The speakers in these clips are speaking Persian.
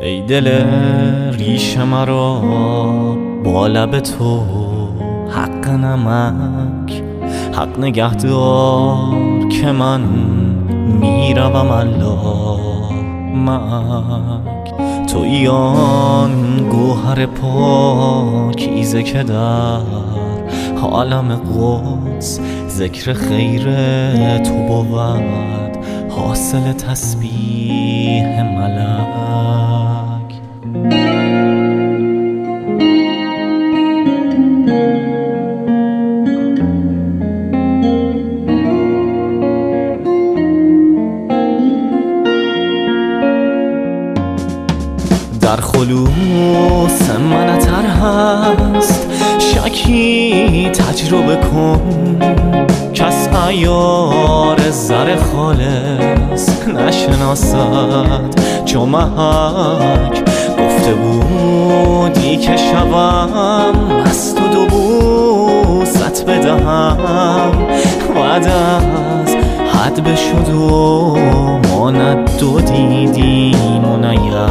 ای دل ریش مرا با لب تو حق نمک، حق نگهدار که من میروم علامک. تویی آن گوهر پاکیزه که در عالم قدس ذکر خیر تو بود حاصل تسبیح ملک. در خلوص من اثر هست، شکی تجربه کن، کس عیار زر خالص نشناسد چو محک. گفته بودی که شوم مست و دو بوست بدهم، وعده از حد بشد و ما نه دو دیدیم و نه یک.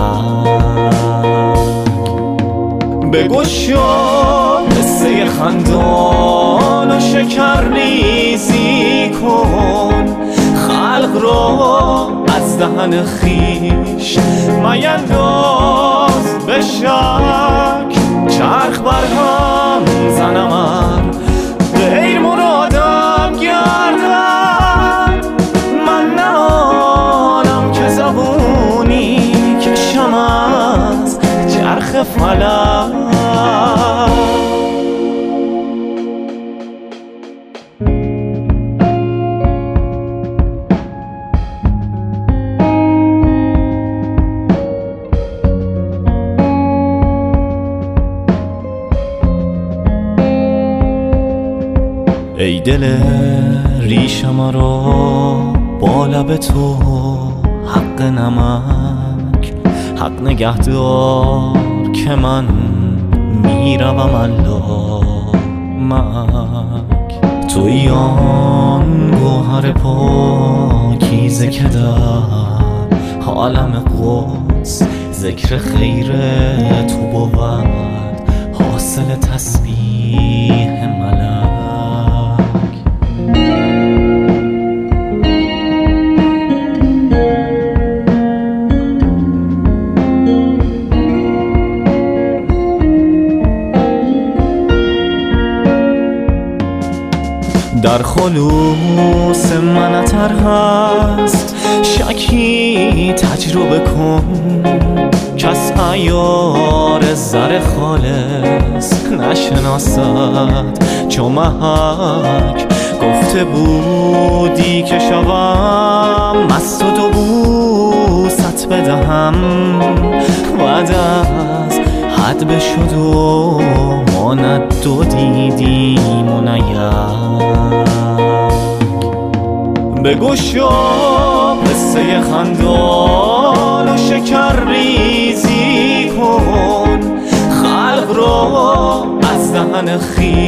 بگشا قصه خندان و شکرریزی کن، خلق را از دهن خویش مینداز به شک. چرخ برهم زنم ار غیر مرادم گردد، من نه آنم که زبونی کشم از چرخ فلک. ای دل ریش مرا با لب تو حق نمک، حق نگهدار که من میروم علامک. تویی آن گوهر پاکیزه که در عالم قدس ذکر خیر تو بود حاصل تسبیح ملک. در خلوص من اثر هست، شکی تجربه کن، کس عیار زر خالص نشناسد چو محک. گفته بودی که شوم مست و دو بوست بدهم، وعده از حد بشد و ما نه دو دیدیم و نه یک. بگشا قصه خندان و شکرریزی کن، خلق را از دهن خویش